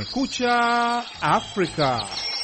Kumekucha Afrika.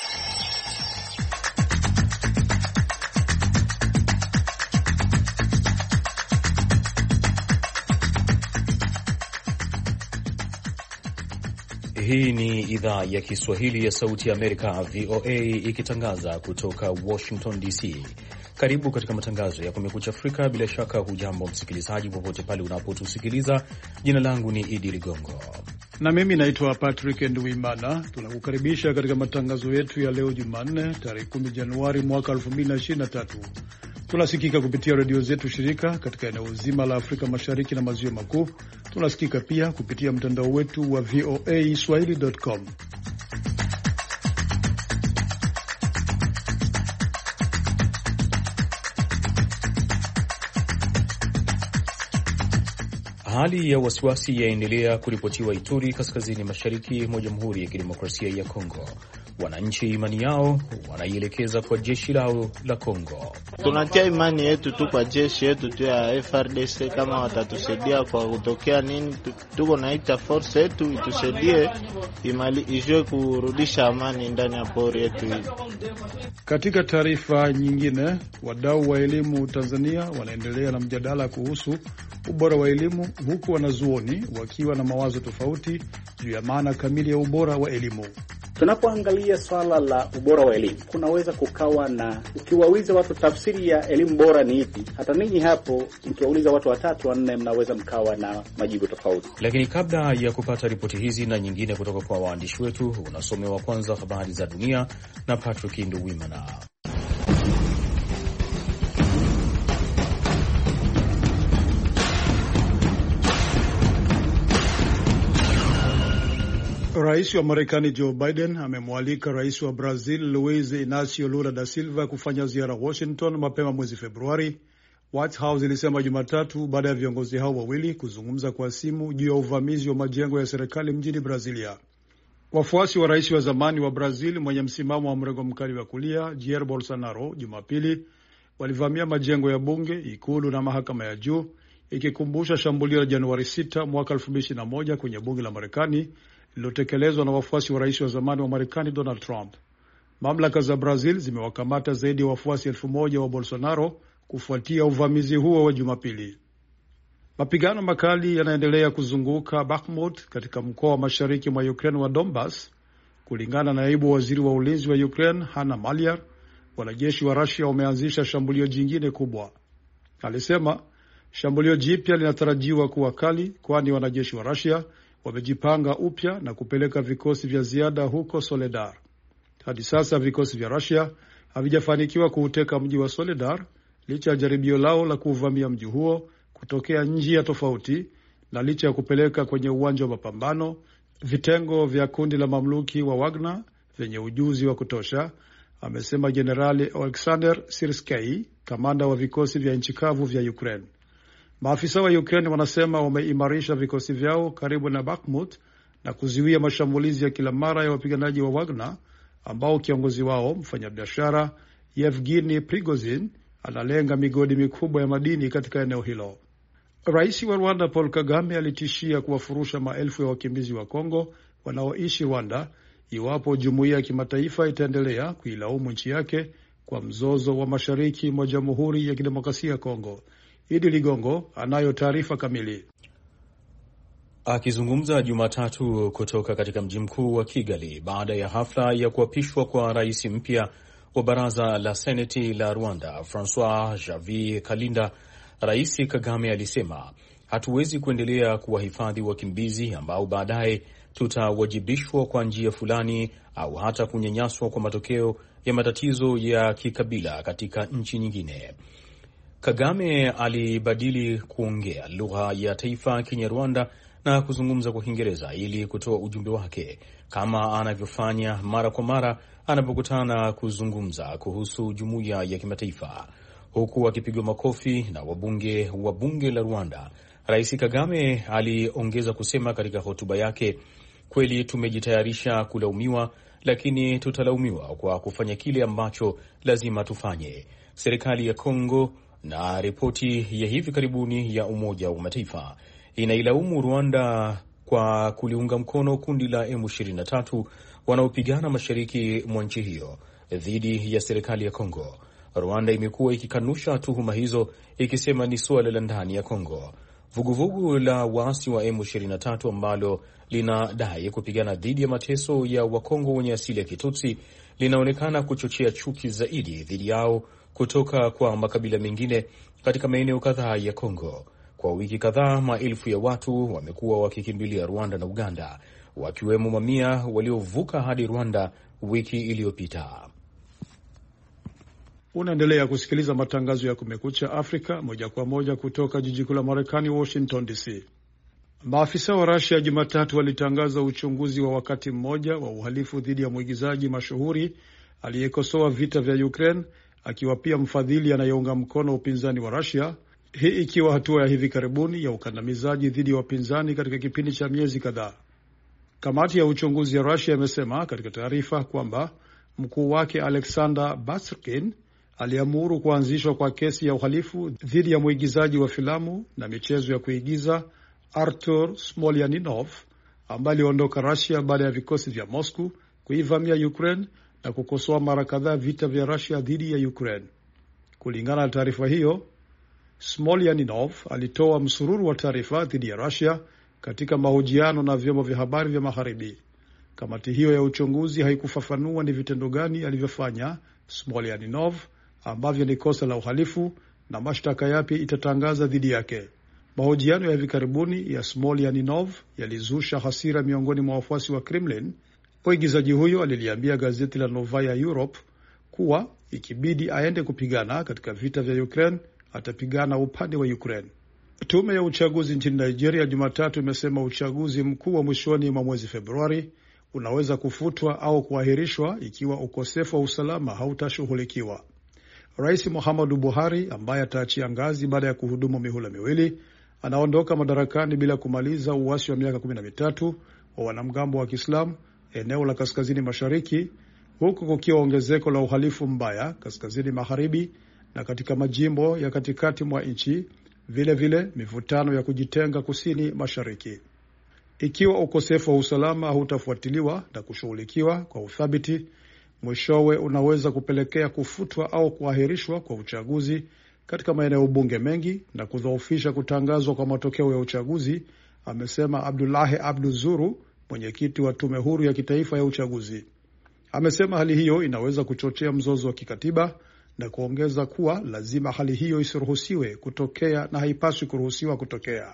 Hii ni idhaa ya Kiswahili ya Sauti ya Amerika, VOA, ikitangaza kutoka Washington DC. Karibu katika matangazo ya Kumekucha Afrika. Bila shaka hujambo msikilizaji, popote pale unapotusikiliza. Jina langu ni Idi Ligongo na mimi naitwa Patrick Nduwimana. Tunakukaribisha katika matangazo yetu ya leo Jumanne, tarehe 10 Januari mwaka 2023. Tunasikika kupitia redio zetu shirika katika eneo zima la Afrika Mashariki na Maziwa Makuu. Tunasikika pia kupitia mtandao wetu wa voaswahili.com. Hali ya wasiwasi yaendelea kuripotiwa Ituri, kaskazini mashariki mwa Jamhuri ya Kidemokrasia ya Kongo. Wananchi imani yao wanaielekeza kwa jeshi lao la Kongo. Tunatia imani yetu tu kwa jeshi yetu tu ya FRDC, kama watatusaidia kwa kutokea nini, tuko naita force yetu itusaidie ijue kurudisha amani ndani ya pori yetu hii. Katika taarifa nyingine, wadau wa elimu Tanzania wanaendelea na mjadala kuhusu ubora wa elimu, huku wanazuoni wakiwa na mawazo tofauti juu ya maana kamili ya ubora wa elimu. Tunapoangalia swala la ubora wa elimu, kunaweza kukawa na, ukiwauliza watu tafsiri ya elimu bora ni ipi, hata ninyi hapo mkiwauliza watu watatu wanne, mnaweza mkawa na majibu tofauti. Lakini kabla ya kupata ripoti hizi na nyingine kutoka kwa waandishi wetu, unasomewa kwanza habari za dunia na Patrick Nduwimana. Rais wa Marekani Joe Biden amemwalika rais wa Brazil Luiz Inacio Lula da Silva kufanya ziara Washington mapema mwezi Februari, White House ilisema Jumatatu, baada ya viongozi hao wawili kuzungumza kwa simu juu ya uvamizi wa majengo ya serikali mjini Brazilia. Wafuasi wa rais wa zamani wa Brazil mwenye msimamo wa mrengo mkali wa kulia Jair Bolsonaro Jumapili walivamia majengo ya bunge, ikulu na mahakama ya juu, ikikumbusha shambulio la Januari 6 mwaka 2021 kwenye bunge la Marekani lililotekelezwa na wafuasi wa rais wa zamani wa Marekani Donald Trump. Mamlaka za Brazil zimewakamata zaidi ya wafuasi 1,000 wa Bolsonaro kufuatia uvamizi huo wa Jumapili. Mapigano makali yanaendelea kuzunguka Bakhmut katika mkoa wa mashariki mwa Ukraine wa Donbas. Kulingana na naibu waziri wa ulinzi wa Ukraine Hanna Maliar, wanajeshi wa Russia wameanzisha shambulio jingine kubwa. Alisema shambulio jipya linatarajiwa kuwa kali, kwani wanajeshi wa Russia wamejipanga upya na kupeleka vikosi vya ziada huko Soledar. Hadi sasa vikosi vya Russia havijafanikiwa kuuteka mji wa Soledar licha ya jaribio lao la kuuvamia mji huo kutokea njia tofauti, na licha ya kupeleka kwenye uwanja wa mapambano vitengo vya kundi la mamluki wa Wagner vyenye ujuzi wa kutosha, amesema Jenerali Alexander Sirskyi, kamanda wa vikosi vya nchi kavu vya Ukraine. Maafisa wa Ukraine wanasema wameimarisha vikosi vyao karibu na Bakhmut na kuziwia mashambulizi ya kila mara ya wapiganaji wa Wagner, ambao kiongozi wao mfanyabiashara Yevgeny Prigozhin analenga migodi mikubwa ya madini katika eneo hilo. Rais wa Rwanda Paul Kagame alitishia kuwafurusha maelfu ya wakimbizi wa Kongo wanaoishi Rwanda iwapo jumuiya ya kimataifa itaendelea kuilaumu nchi yake kwa mzozo wa mashariki mwa Jamhuri ya Kidemokrasia ya Kongo. Idi Ligongo anayo taarifa kamili. Akizungumza Jumatatu kutoka katika mji mkuu wa Kigali baada ya hafla ya kuapishwa kwa rais mpya wa baraza la seneti la Rwanda, Francois Javier Kalinda, Rais Kagame alisema, hatuwezi kuendelea kuwahifadhi wakimbizi ambao baadaye tutawajibishwa kwa njia fulani au hata kunyanyaswa kwa matokeo ya matatizo ya kikabila katika nchi nyingine. Kagame alibadili kuongea lugha ya taifa Kinyarwanda na kuzungumza kwa Kiingereza ili kutoa ujumbe wake, kama anavyofanya mara kwa mara anapokutana kuzungumza kuhusu jumuiya ya kimataifa. Huku akipigwa makofi na wabunge wa bunge la Rwanda, Rais Kagame aliongeza kusema katika hotuba yake, kweli tumejitayarisha kulaumiwa, lakini tutalaumiwa kwa kufanya kile ambacho lazima tufanye. Serikali ya Kongo na ripoti ya hivi karibuni ya Umoja wa Mataifa inailaumu Rwanda kwa kuliunga mkono kundi la M23 wanaopigana mashariki mwa nchi hiyo dhidi ya serikali ya Kongo. Rwanda imekuwa ikikanusha tuhuma hizo, ikisema ni suala la ndani ya Kongo. Vuguvugu la waasi wa M23 ambalo linadai kupigana dhidi ya mateso ya Wakongo wenye asili ya Kitutsi linaonekana kuchochea chuki zaidi dhidi yao kutoka kwa makabila mengine katika maeneo kadhaa ya Kongo. Kwa wiki kadhaa, maelfu ya watu wamekuwa wakikimbilia Rwanda na Uganda, wakiwemo mamia waliovuka hadi Rwanda wiki iliyopita. Unaendelea kusikiliza matangazo ya Kumekucha Afrika moja kwa moja kutoka jiji kuu la Marekani, Washington DC. Maafisa wa Russia Jumatatu walitangaza uchunguzi wa wakati mmoja wa uhalifu dhidi ya mwigizaji mashuhuri aliyekosoa vita vya Ukraine, akiwa pia mfadhili anayeunga mkono upinzani wa Russia, hii ikiwa hatua ya hivi karibuni ya ukandamizaji dhidi ya wapinzani katika kipindi cha miezi kadhaa. Kamati ya uchunguzi ya Russia imesema katika taarifa kwamba mkuu wake Alexander Basrkin aliamuru kuanzishwa kwa kesi ya uhalifu dhidi ya mwigizaji wa filamu na michezo ya kuigiza Artur Smolyaninov, ambaye aliondoka Russia baada ya vikosi vya Moscow kuivamia Ukraine na kukosoa mara kadhaa vita vya Russia dhidi ya Ukraine. Kulingana na taarifa hiyo, Smolyaninov alitoa msururu wa taarifa dhidi ya Russia katika mahojiano na vyombo vya habari vya Magharibi. Kamati hiyo ya uchunguzi haikufafanua ni vitendo gani alivyofanya Smolyaninov ambavyo ni kosa la uhalifu na mashtaka yapi itatangaza dhidi yake. Mahojiano ya hivi karibuni ya Smolyaninov yalizusha hasira miongoni mwa wafuasi wa Kremlin. Mwigizaji huyo aliliambia gazeti la Novaya Europe kuwa ikibidi aende kupigana katika vita vya Ukraine, atapigana upande wa Ukraine. Tume ya uchaguzi nchini Nigeria Jumatatu imesema uchaguzi mkuu wa mwishoni mwa mwezi Februari unaweza kufutwa au kuahirishwa ikiwa ukosefu wa usalama hautashughulikiwa. Rais Muhammadu Buhari, ambaye ataachia ngazi baada ya kuhudumu mihula miwili, anaondoka madarakani bila kumaliza uasi wa miaka 13 wa wanamgambo wa Kiislamu eneo la kaskazini mashariki, huku kukiwa ongezeko la uhalifu mbaya kaskazini magharibi na katika majimbo ya katikati mwa nchi, vile mivutano ya kujitenga kusini mashariki. Ikiwa ukosefu wa usalama hautafuatiliwa na kushughulikiwa kwa uthabiti, mwishowe unaweza kupelekea kufutwa au kuahirishwa kwa uchaguzi katika maeneo bunge mengi na kudhoofisha kutangazwa kwa matokeo ya uchaguzi, amesema Abdullahi Abduzuru, mwenyekiti wa tume huru ya kitaifa ya uchaguzi. Amesema hali hiyo inaweza kuchochea mzozo wa kikatiba na kuongeza kuwa lazima hali hiyo isiruhusiwe kutokea na haipaswi kuruhusiwa kutokea.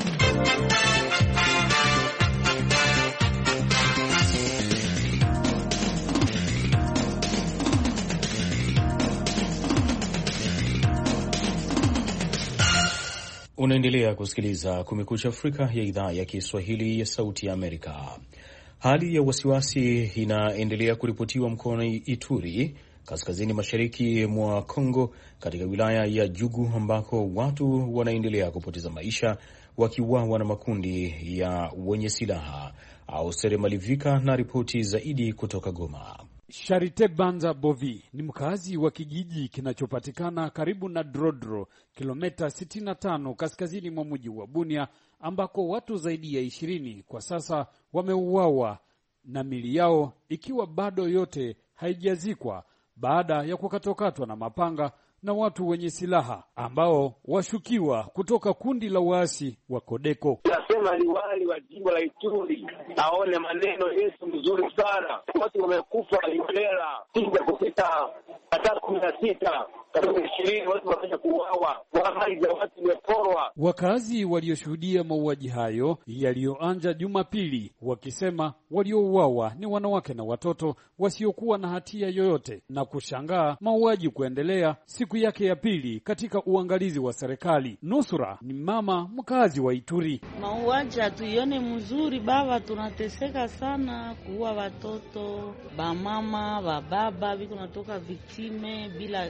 Unaendelea kusikiliza Kumekucha Afrika ya idhaa ya Kiswahili ya Sauti ya Amerika. Hali ya wasiwasi inaendelea kuripotiwa mkoani Ituri, kaskazini mashariki mwa Kongo, katika wilaya ya Jugu, ambako watu wanaendelea kupoteza maisha wakiuawa na makundi ya wenye silaha. Austere Malivika na ripoti zaidi kutoka Goma. Charite Banza Bovi ni mkazi wa kijiji kinachopatikana karibu na Drodro, kilomita 65 kaskazini mwa mji wa Bunia, ambako watu zaidi ya 20 kwa sasa wameuawa na mili yao ikiwa bado yote haijazikwa baada ya kukatwakatwa na mapanga na watu wenye silaha ambao washukiwa kutoka kundi la waasi wa Kodeko. Nasema liwali wa jimbo la Ituri aone maneno yetu mzuri sana. Watu wamekufa Imbela, tinga kupita hata 16, karibu 20 watu wamesha kuuawa, mali za watu zimeporwa. Wakazi walioshuhudia mauaji hayo yaliyoanza Jumapili wakisema waliouawa ni wanawake na watoto wasiokuwa na hatia yoyote, na kushangaa mauaji kuendelea siku yake ya pili katika uangalizi wa serikali. Nusura ni mama mkazi wa Ituri. Mauaji hatuione mzuri baba, tunateseka sana kuua watoto, bamama, bababa biko natoka viktime bila bana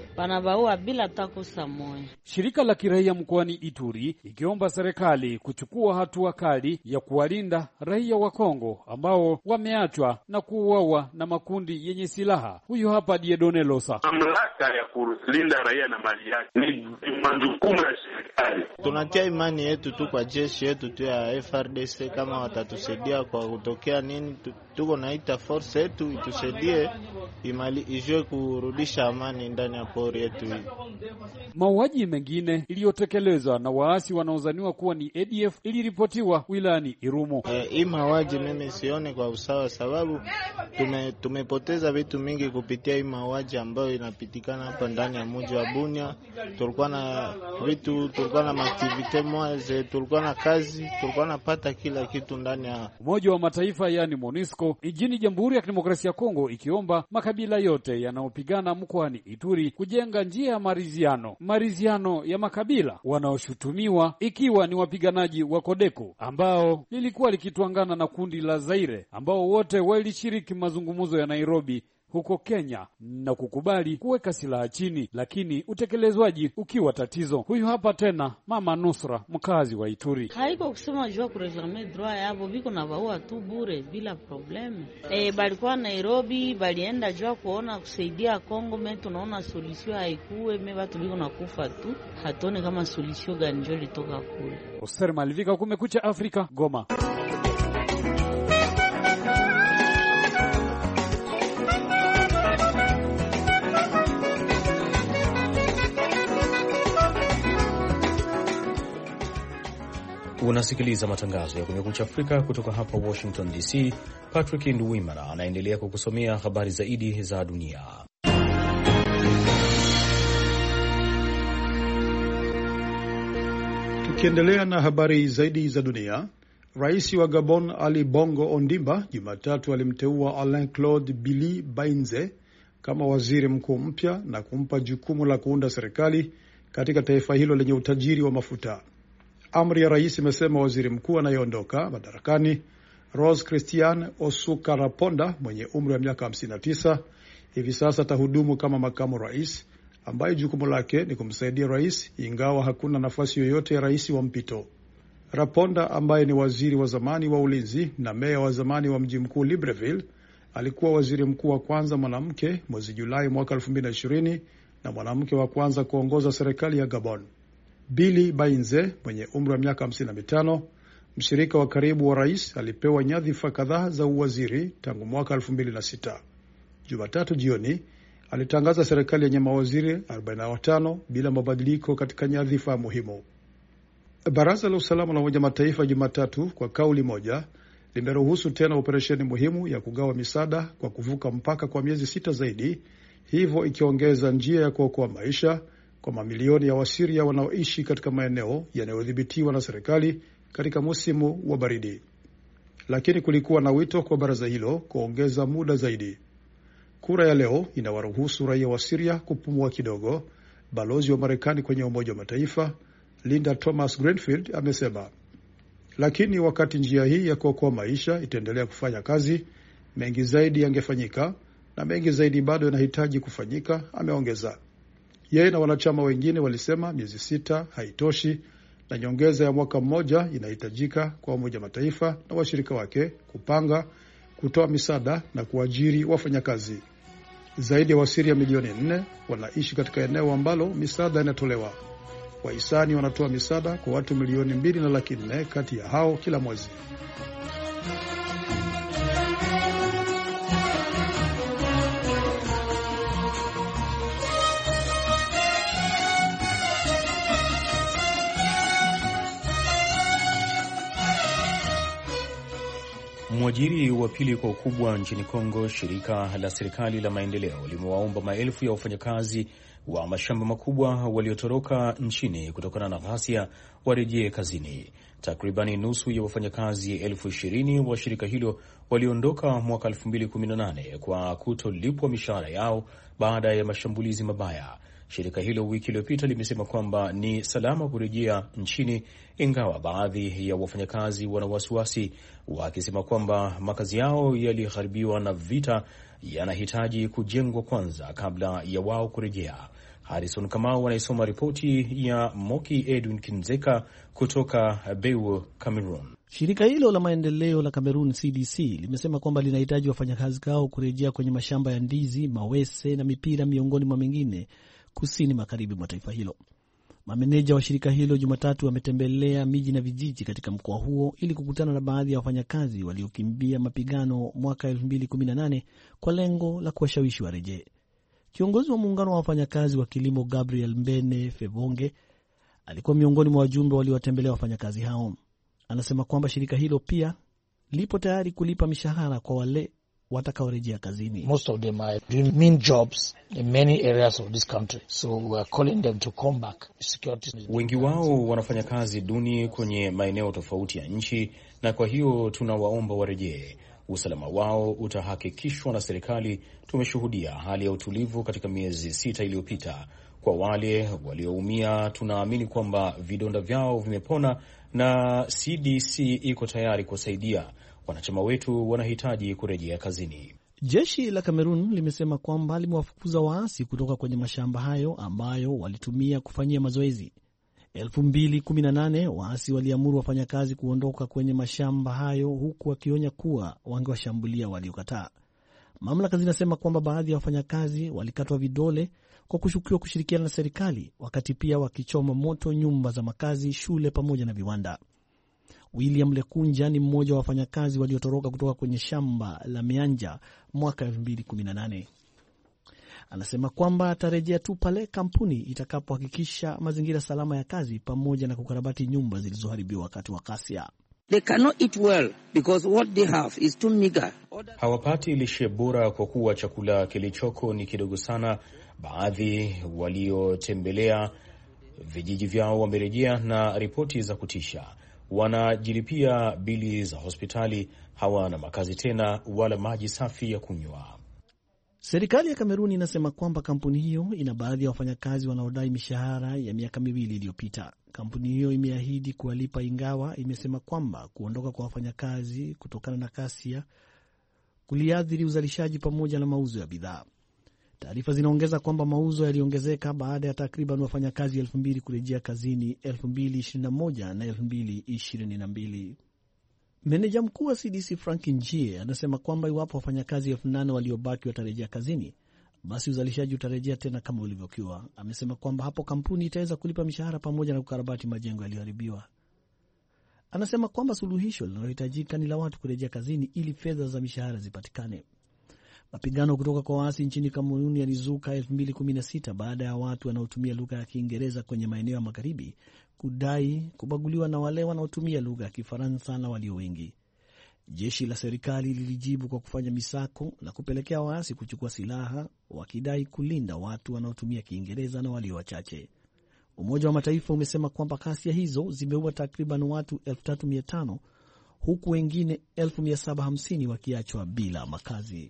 baua bila takosa moja. Shirika la kiraia mkoani Ituri ikiomba serikali kuchukua hatua kali ya kuwalinda raia wa Kongo ambao wameachwa na kuuawa na makundi yenye silaha. Huyu hapa Diedone Losa. Mamlaka ya kulinda raia na mali yake ni majukumu ya serikali. Tunatia imani yetu tu kwa jeshi yetu tu ya FRDC, kama watatusaidia kwa kutokea nini, tuko naita force yetu itusaidie ijue kurudisha amani ndani ya pori yetu hii. Mauaji mengine iliyotekelezwa na waasi wanaozaniwa kuwa ni ADF iliripotiwa wilayani Irumu. Hii mauaji mimi sione kwa usawa, sababu tumepoteza vitu mingi kupitia hii mauaji ambayo inapitikana hapa ndani ya mji wa Bunia. Tulikuwa na vitu, tulikuwa na activite moja, tulikuwa na kazi, tulikuwa napata kila kitu ndani ya Umoja wa Mataifa yani MONUSCO nchini Jamhuri ya Kidemokrasia ya Kongo, ikiomba makabila yote yanayopigana mkoani Ituri kujenga njia ya maridhiano ya makabila wanaoshutumiwa ikiwa ni wapiganaji wa Kodeko ambao lilikuwa likitwangana na kundi la Zaire ambao wote walishiriki mazungumzo ya Nairobi huko Kenya na kukubali kuweka silaha chini, lakini utekelezwaji ukiwa tatizo. Huyu hapa tena Mama Nusra, mkazi wa Ituri. Haiko kusema jua kureklame droit yabo, biko na baua tu bure bila probleme. Balikuwa Nairobi, balienda jua kuona kusaidia Kongo, me tunaona solution haikuwe, me watu biko na kufa tu. Hatone kama solution gani ndio litoka kule. Oser Malivika, Kumekucha Afrika, Goma. Unasikiliza matangazo ya Kumekucha Afrika kutoka hapa Washington DC. Patrick Nduwimana anaendelea kukusomea habari zaidi za dunia. Tukiendelea na habari zaidi za dunia, Rais wa Gabon Ali Bongo Ondimba Jumatatu alimteua Alain Claude Billy Bainze kama waziri mkuu mpya na kumpa jukumu la kuunda serikali katika taifa hilo lenye utajiri wa mafuta. Amri ya rais imesema waziri mkuu anayeondoka madarakani Rose Christian Osukaraponda mwenye umri wa miaka 59 hivi sasa atahudumu kama makamu rais, ambaye jukumu lake ni kumsaidia rais, ingawa hakuna nafasi yoyote ya rais wa mpito. Raponda ambaye ni waziri wa zamani wa ulinzi na meya wa zamani wa mji mkuu Libreville alikuwa waziri mkuu wa kwanza mwanamke mwezi Julai mwaka 2020 na mwanamke wa kwanza kuongoza serikali ya Gabon. Billy Bainze mwenye umri wa miaka 55, mshirika wa karibu wa rais, alipewa nyadhifa kadhaa za uwaziri tangu mwaka 2006. Jumatatu jioni alitangaza serikali yenye mawaziri 45 bila mabadiliko katika nyadhifa muhimu. Baraza la usalama la Umoja wa Mataifa Jumatatu kwa kauli moja limeruhusu tena operesheni muhimu ya kugawa misaada kwa kuvuka mpaka kwa miezi 6 zaidi, hivyo ikiongeza njia ya kuokoa maisha kwa mamilioni ya Wasiria wanaoishi katika maeneo yanayodhibitiwa na serikali katika msimu wa baridi. Lakini kulikuwa na wito kwa baraza hilo kuongeza muda zaidi. Kura ya leo inawaruhusu raia wa Syria kupumua kidogo, balozi wa Marekani kwenye Umoja wa Mataifa Linda Thomas Greenfield amesema. Lakini wakati njia hii ya kuokoa maisha itaendelea kufanya kazi, mengi zaidi yangefanyika na mengi zaidi bado yanahitaji kufanyika, ameongeza. Yeye na wanachama wengine walisema miezi 6 haitoshi na nyongeza ya mwaka mmoja inahitajika kwa Umoja wa Mataifa na washirika wake kupanga, kutoa misaada na kuajiri wafanyakazi. Zaidi ya Wasiria milioni 4 wanaishi katika eneo ambalo misaada inatolewa. Wahisani wanatoa misaada kwa watu milioni 2.4 kati ya hao kila mwezi. Mwajiri wa pili kwa ukubwa nchini Kongo, shirika la serikali la maendeleo limewaomba maelfu ya wafanyakazi wa mashamba makubwa waliotoroka nchini kutokana na ghasia warejee kazini. Takribani nusu ya wafanyakazi 20,000 wa shirika hilo waliondoka mwaka 2018 kwa kutolipwa mishahara yao baada ya mashambulizi mabaya. Shirika hilo wiki iliyopita limesema kwamba ni salama kurejea nchini, ingawa baadhi ya wafanyakazi wana wasiwasi, wakisema kwamba makazi yao yaliharibiwa na vita yanahitaji kujengwa kwanza kabla ya wao kurejea. Harrison Kamau anaisoma ripoti ya Moki Edwin Kinzeka kutoka Bewo, Cameroon. Shirika hilo la maendeleo la Cameroon CDC limesema kwamba linahitaji wafanyakazi hao kurejea kwenye mashamba ya ndizi, mawese na mipira miongoni mwa mengine kusini magharibi mwa taifa hilo. Mameneja wa shirika hilo Jumatatu wametembelea miji na vijiji katika mkoa huo ili kukutana na baadhi ya wafanyakazi waliokimbia mapigano mwaka 2018 kwa lengo la kuwashawishi warejee. Kiongozi wa muungano wa wafanyakazi wa kilimo Gabriel Mbene Febonge alikuwa miongoni mwa wajumbe waliowatembelea wafanyakazi hao. Anasema kwamba shirika hilo pia lipo tayari kulipa mishahara kwa wale watakaorejea kazini. Most of them are doing mean jobs in many areas of this country, so we are calling them to come back. Wengi wao wanafanya kazi duni kwenye maeneo tofauti ya nchi, na kwa hiyo tunawaomba warejee. Usalama wao utahakikishwa na serikali. Tumeshuhudia hali ya utulivu katika miezi 6 iliyopita. Kwa wale walioumia, tunaamini kwamba vidonda vyao vimepona na CDC iko tayari kusaidia. Wanachama wetu wanahitaji kurejea kazini. Jeshi la Cameroon limesema kwamba limewafukuza waasi kutoka kwenye mashamba hayo ambayo walitumia kufanyia mazoezi. 2018 waasi waliamuru wafanyakazi kuondoka kwenye mashamba hayo, huku wakionya kuwa wangewashambulia waliokataa. Mamlaka zinasema kwamba baadhi ya wafanyakazi walikatwa vidole kwa kushukiwa kushirikiana na serikali, wakati pia wakichoma moto nyumba za makazi, shule pamoja na viwanda. William Lekunja ni mmoja wa wafanyakazi waliotoroka kutoka kwenye shamba la Mianja mwaka 2018. Anasema kwamba atarejea tu pale kampuni itakapohakikisha mazingira salama ya kazi pamoja na kukarabati nyumba zilizoharibiwa wakati wa ghasia. They cannot eat well because what they have is too meager. Hawapati lishe bora kwa kuwa chakula kilichoko ni kidogo sana. Baadhi waliotembelea vijiji vyao wamerejea na ripoti za kutisha. Wanajilipia bili za hospitali, hawana makazi tena wala maji safi ya kunywa. Serikali ya Kameruni inasema kwamba kampuni hiyo ina baadhi ya wafanyakazi wanaodai mishahara ya miaka 2 iliyopita. Kampuni hiyo imeahidi kuwalipa, ingawa imesema kwamba kuondoka kwa wafanyakazi kutokana na ghasia kuliathiri uzalishaji pamoja na mauzo ya bidhaa. Taarifa zinaongeza kwamba mauzo yaliongezeka baada ya takriban wafanyakazi 2,000 kurejea kazini 2021 na 2022. Meneja mkuu wa CDC Frank Njie anasema kwamba iwapo wafanyakazi 8,000 waliobaki watarejea kazini, basi uzalishaji utarejea tena kama ulivyokuwa. Amesema kwamba hapo kampuni itaweza kulipa mishahara pamoja na kukarabati majengo yaliyoharibiwa. Anasema kwamba suluhisho linalohitajika ni la watu kurejea kazini ili fedha za mishahara zipatikane. Mapigano kutoka kwa waasi nchini Kamerun yalizuka 2016 baada ya watu wanaotumia lugha ya Kiingereza kwenye maeneo ya magharibi kudai kubaguliwa na wale wanaotumia lugha ya Kifaransa na walio wengi. Jeshi la serikali lilijibu kwa kufanya misako na kupelekea waasi kuchukua silaha, wakidai kulinda watu wanaotumia Kiingereza na walio wachache. Umoja wa Mataifa umesema kwamba ghasia hizo zimeua takriban watu 3,500 huku wengine 750,000 wakiachwa bila makazi.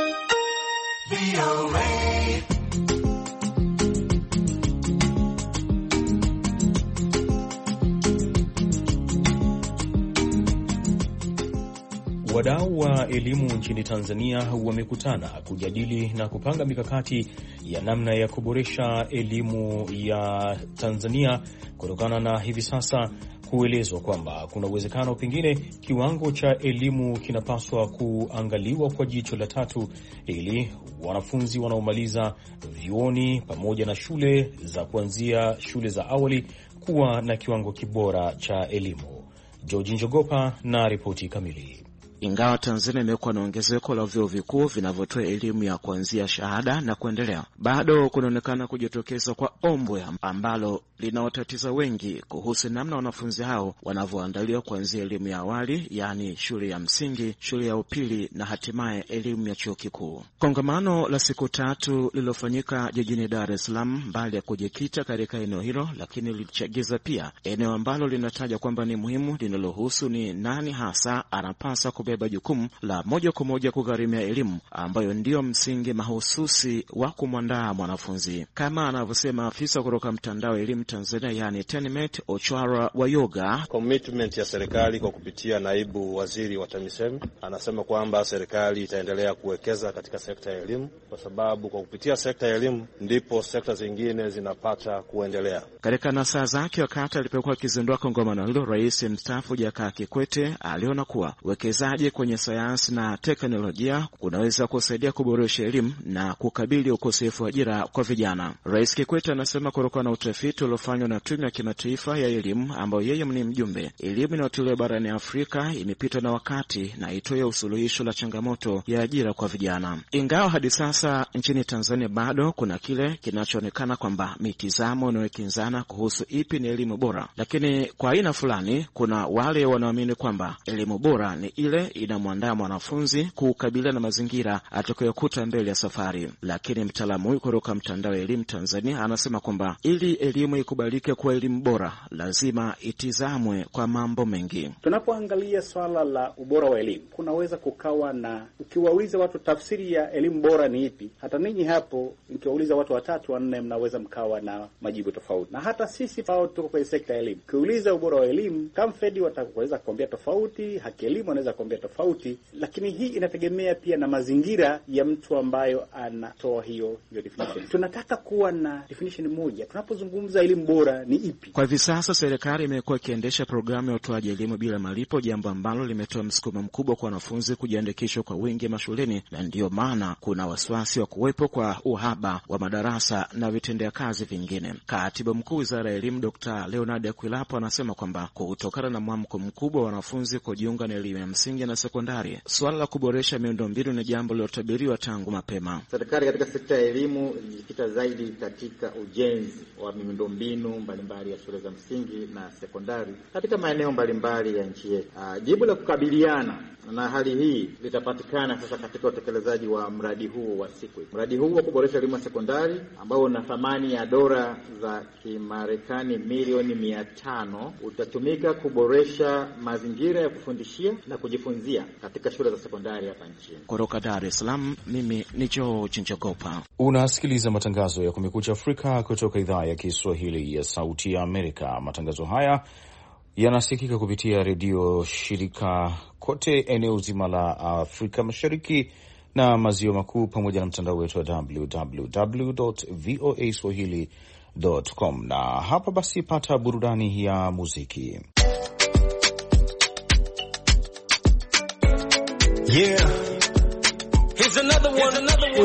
Wadau wa elimu nchini Tanzania wamekutana kujadili na kupanga mikakati ya namna ya kuboresha elimu ya Tanzania kutokana na hivi sasa kuelezwa kwamba kuna uwezekano pengine kiwango cha elimu kinapaswa kuangaliwa kwa jicho la tatu ili wanafunzi wanaomaliza vyuoni pamoja na shule za kuanzia shule za awali kuwa na kiwango kibora cha elimu. George Njogopa na ripoti kamili. Ingawa Tanzania imekuwa na ongezeko la vyuo vikuu vinavyotoa elimu ya kuanzia shahada na kuendelea, bado kunaonekana kujitokeza kwa ombwe ambalo linawatatiza wengi kuhusu namna wanafunzi hao wanavyoandaliwa kuanzia elimu ya awali, yani shule ya msingi, shule ya upili na hatimaye elimu ya chuo kikuu. Kongamano la siku 3 lililofanyika jijini Dar es Salaam, mbali ya kujikita katika eneo hilo, lakini lilichagiza pia eneo ambalo linataja kwamba ni muhimu linalohusu ni nani hasa anapaswa kubeba kubeba jukumu la moja kwa moja kugharimia elimu ambayo ndiyo msingi mahususi wa kumwandaa mwanafunzi, kama anavyosema afisa kutoka mtandao elimu Tanzania, yani TENMET, Ochwara wa Yoga. Commitment ya serikali kwa kupitia naibu waziri wa TAMISEMI anasema kwamba serikali itaendelea kuwekeza katika sekta ya elimu, kwa sababu kwa kupitia sekta ya elimu ndipo sekta zingine zinapata kuendelea. Katika nasaha zake wakati alipokuwa akizindua kongamano hilo, Rais mstaafu Jakaya Kikwete aliona kuwa uwekezaji kwenye sayansi na teknolojia kunaweza kusaidia kuboresha elimu na kukabili ukosefu wa ajira kwa vijana. Rais Kikwete anasema kutokana na utafiti uliofanywa na Tume ya Kimataifa ya Elimu ambayo yeye ni mjumbe, elimu inayotolewa barani Afrika imepitwa na wakati na itoe usuluhisho la changamoto ya ajira kwa vijana. Ingawa hadi sasa nchini Tanzania bado kuna kile kinachoonekana kwamba mitizamo inayokinzana kuhusu ipi ni elimu bora, lakini kwa aina fulani kuna wale wanaoamini kwamba elimu bora ni ile inamwandaa mwanafunzi kukabiliana na mazingira atakayokuta mbele ya safari. Lakini mtaalamu huyu kutoka mtandao wa elimu Tanzania anasema kwamba ili elimu ikubalike kuwa elimu bora lazima itizamwe kwa mambo mengi. Tunapoangalia swala la ubora wa elimu, kunaweza kukawa na, ukiwauliza watu tafsiri ya elimu bora ni ipi, hata ninyi hapo mkiwauliza watu 3 4 mnaweza mkawa na majibu tofauti. Na hata sisi ambao tuko kwenye sekta ya elimu, ukiuliza ubora wa elimu, Kamfedi wataweza kuambia tofauti, Haki Elimu anaweza kuambia tofauti, lakini hii inategemea pia na mazingira ya mtu ambayo anatoa hiyo definition. Tunataka kuwa na definition moja tunapozungumza elimu bora ni ipi. Kwa hivi sasa serikali imekuwa ikiendesha programu ya utoaji elimu bila malipo, jambo ambalo limetoa msukumo mkubwa kwa wanafunzi kujiandikishwa kwa wingi mashuleni, na ndiyo maana kuna wasiwasi wa kuwepo kwa uhaba wa madarasa na vitendea kazi vingine. Katibu Mkuu Wizara ya Elimu Dr. Leonard Akwilapo anasema kwamba kutokana na mwamko mkubwa wa wanafunzi kujiunga na elimu ya msingi na sekondari, swala la kuboresha miundombinu ni jambo lilotabiriwa tangu mapema. Serikali katika sekta ya elimu ilijikita zaidi katika ujenzi wa miundombinu mbalimbali ya shule za msingi na sekondari katika maeneo mbalimbali ya nchi yetu. Jibu la kukabiliana na hali hii litapatikana sasa katika utekelezaji wa mradi huu wa SEQUIP. Mradi huu wa kuboresha elimu ya sekondari ambao una thamani ya dola za Kimarekani milioni 500 utatumika kuboresha mazingira ya kufundishia na kujifunzia katika shule za sekondari hapa nchini. Kutoka Dar es Salaam, mimi ni George Njogopa. Unasikiliza matangazo ya Kumekucha Afrika kutoka idhaa ya Kiswahili ya Sauti ya Amerika. Matangazo haya yanasikika kupitia redio shirika kote eneo zima la Afrika Mashariki na Maziwa Makuu, pamoja na mtandao wetu wa www.voaswahili.com. Na hapa basi pata burudani ya muziki. Yeah. Here's another one.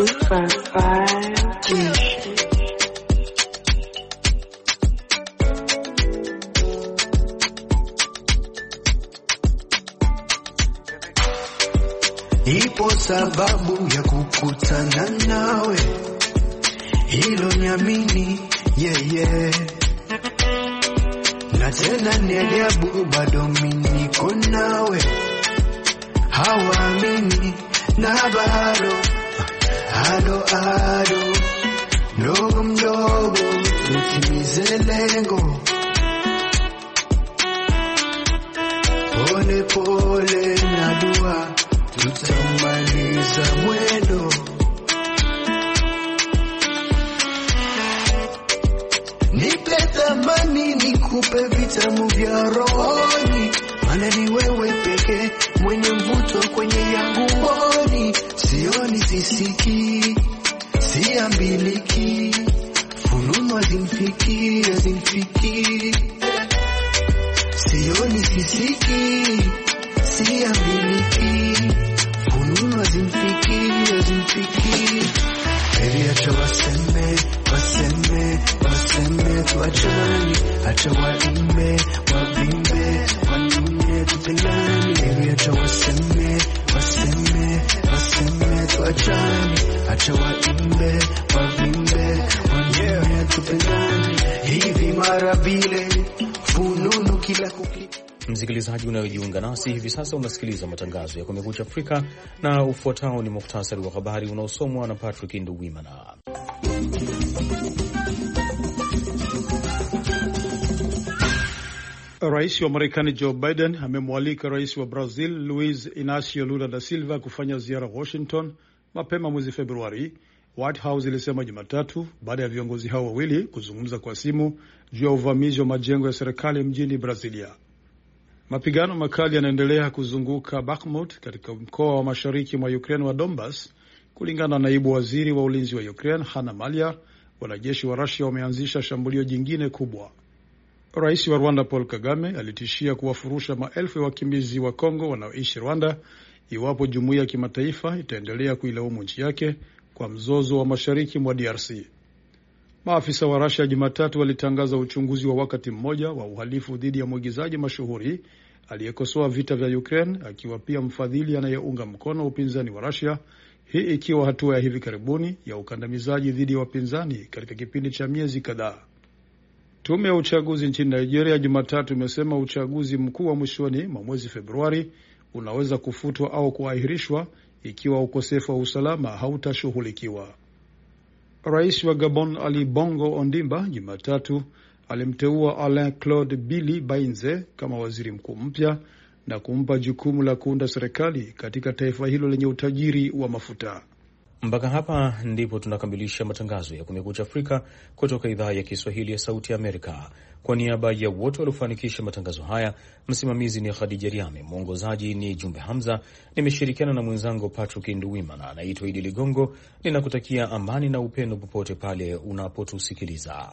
Ipo sababu ya kukutana nawe, hilo niamini, yeah. Na tena ni ajabu bado mimi niko nawe, hawaamini na bado ado mdogo mdogo tutimize lengo, pole pole na dua tutamaliza mwendo. Nipe thamani nikupe vitamu vya rohoni, maana ni wewe pekee mwenye mvuto kwenye yangu mboni. Sioni sisiki, siambiliki, fununu hazinifiki. Sioni sisiki, siambiliki, fununu hazinifiki. Baby acha waseme, tuachane, acha waimbe, wavimbe, wanune tupendane. Baby acha waseme, tuachane, acha waimbe, wavimbe, wanune tupendane. Hivi mara vile fununu kila kuki. Msikilizaji unayojiunga nasi hivi sasa, unasikiliza matangazo ya Kumekucha Afrika, na ufuatao ni muhtasari wa habari unaosomwa na Patrick Nduwimana. Rais wa Marekani Joe Biden amemwalika rais wa Brazil Luiz Inacio Lula da Silva kufanya ziara Washington mapema mwezi Februari, White House ilisema Jumatatu, baada ya viongozi hao wawili kuzungumza kwa simu juu ya uvamizi wa majengo ya serikali mjini Brazilia. Mapigano makali yanaendelea kuzunguka Bakhmut katika mkoa wa mashariki mwa Ukraine wa Donbas. Kulingana na naibu waziri wa ulinzi wa Ukraine Hanna Maliar, wanajeshi wa Russia wameanzisha shambulio jingine kubwa. Rais wa Rwanda Paul Kagame alitishia kuwafurusha maelfu ya wakimbizi wa Kongo wanaoishi Rwanda iwapo jumuiya ya kimataifa itaendelea kuilaumu nchi yake kwa mzozo wa mashariki mwa DRC. Maafisa wa Russia Jumatatu walitangaza uchunguzi wa wakati mmoja wa uhalifu dhidi ya mwigizaji mashuhuri aliyekosoa vita vya Ukraine, akiwa pia mfadhili anayeunga mkono upinzani wa Russia, hii ikiwa hatua ya hivi karibuni ya ukandamizaji dhidi ya wapinzani katika kipindi cha miezi kadhaa. Tume ya uchaguzi nchini Nigeria Jumatatu imesema uchaguzi mkuu wa mwishoni mwa mwezi Februari unaweza kufutwa au kuahirishwa ikiwa ukosefu wa usalama hautashughulikiwa. Rais wa Gabon Ali Bongo Ondimba Jumatatu alimteua Alain Claude Billy Bainze kama waziri mkuu mpya na kumpa jukumu la kuunda serikali katika taifa hilo lenye utajiri wa mafuta. Mpaka hapa ndipo tunakamilisha matangazo ya Kumekucha Afrika kutoka idhaa ya Kiswahili ya Sauti ya Amerika. Kwa niaba ya wote waliofanikisha matangazo haya, msimamizi ni Khadija Riami, mwongozaji ni Jumbe Hamza, nimeshirikiana na mwenzangu Patrick Nduwimana. Naitwa Idi Ligongo, ninakutakia amani na upendo popote pale unapotusikiliza.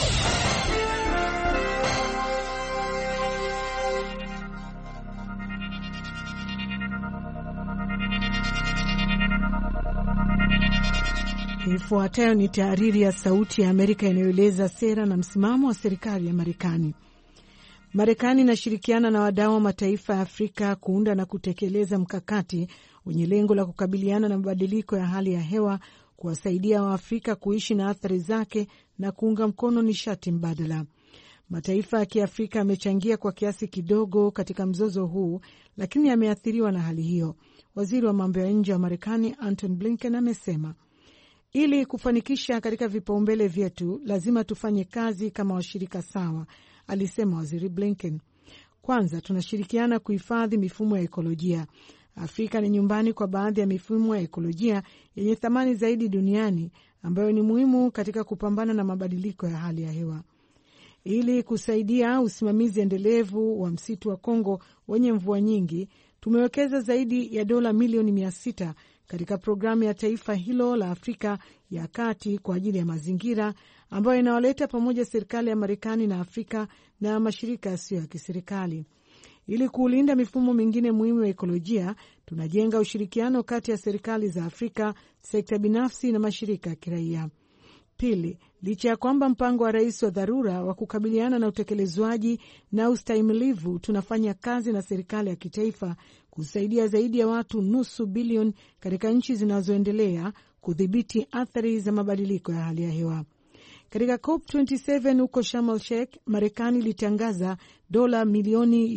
Ifuatayo ni tahariri ya Sauti ya Amerika inayoeleza sera na msimamo wa serikali ya Marekani. Marekani inashirikiana na wadau wa mataifa ya Afrika kuunda na kutekeleza mkakati wenye lengo la kukabiliana na mabadiliko ya hali ya hewa, kuwasaidia Waafrika kuishi na athari zake na kuunga mkono nishati mbadala. Mataifa ya Kiafrika yamechangia kwa kiasi kidogo katika mzozo huu, lakini yameathiriwa na hali hiyo. Waziri wa mambo ya nje wa Marekani Antony Blinken amesema, ili kufanikisha katika vipaumbele vyetu, lazima tufanye kazi kama washirika sawa, alisema Waziri Blinken. Kwanza, tunashirikiana kuhifadhi mifumo ya ekolojia. Afrika ni nyumbani kwa baadhi ya mifumo ya ekolojia yenye thamani zaidi duniani, ambayo ni muhimu katika kupambana na mabadiliko ya hali ya hewa. Ili kusaidia usimamizi endelevu wa msitu wa Kongo wenye mvua nyingi, tumewekeza zaidi ya dola milioni 600 katika programu ya taifa hilo la Afrika ya Kati kwa ajili ya mazingira, ambayo inawaleta pamoja serikali ya Marekani na Afrika na mashirika yasiyo ya kiserikali. Ili kuulinda mifumo mingine muhimu ya ekolojia, tunajenga ushirikiano kati ya serikali za Afrika, sekta binafsi na mashirika ya kiraia. Pili, licha ya kwamba mpango wa rais wa dharura wa kukabiliana na utekelezwaji na ustahimilivu, tunafanya kazi na serikali ya kitaifa kusaidia zaidi ya watu 500 milioni katika nchi zinazoendelea kudhibiti athari za mabadiliko ya hali ya hewa. Katika COP27 huko Sharm el-Sheikh, Marekani ilitangaza dola milioni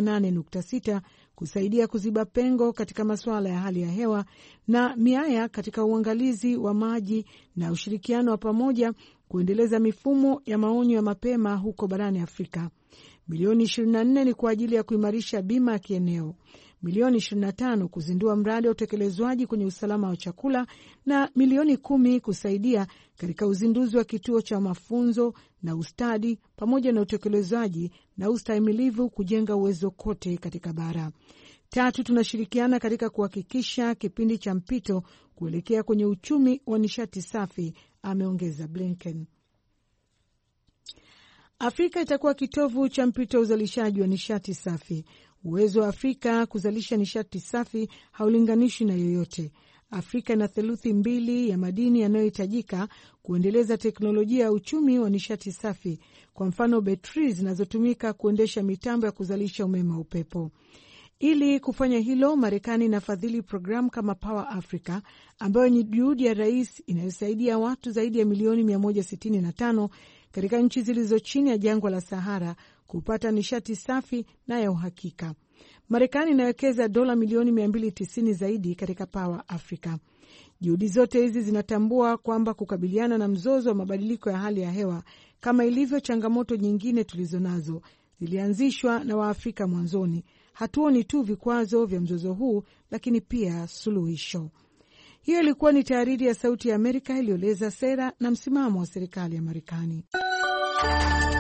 28.6 kusaidia kuziba pengo katika masuala ya hali ya hewa na miaya katika uangalizi wa maji na ushirikiano wa pamoja kuendeleza mifumo ya maonyo ya mapema huko barani Afrika. Milioni 24 ni kwa ajili ya kuimarisha bima ya kieneo, milioni 25 kuzindua mradi wa utekelezwaji kwenye usalama wa chakula na milioni 10 kusaidia katika uzinduzi wa kituo cha mafunzo na ustadi pamoja na utekelezwaji na ustahimilivu kujenga uwezo kote katika bara. Tatu, tunashirikiana katika kuhakikisha kipindi cha mpito kuelekea kwenye uchumi wa nishati safi, ameongeza Blinken. Afrika itakuwa kitovu cha mpito wa uzalishaji wa nishati safi. Uwezo wa Afrika kuzalisha nishati safi haulinganishwi na yoyote. Afrika ina 2/3 ya madini yanayohitajika kuendeleza teknolojia ya uchumi wa nishati safi, kwa mfano betri zinazotumika kuendesha mitambo ya kuzalisha umeme wa upepo. Ili kufanya hilo, Marekani inafadhili programu kama Power Africa, ambayo ni juhudi ya rais inayosaidia watu zaidi ya milioni 165 katika nchi zilizo chini ya jangwa la Sahara kupata nishati safi na ya uhakika. Marekani inawekeza dola milioni 290 zaidi katika Power Africa. Juhudi zote hizi zinatambua kwamba kukabiliana na mzozo wa mabadiliko ya hali ya hewa, kama ilivyo changamoto nyingine tulizo nazo, zilianzishwa na Waafrika mwanzoni. Hatuoni tu vikwazo vya mzozo huu, lakini pia suluhisho. Hiyo ilikuwa ni tahariri ya Sauti ya Amerika iliyoeleza sera na msimamo wa serikali ya Marekani.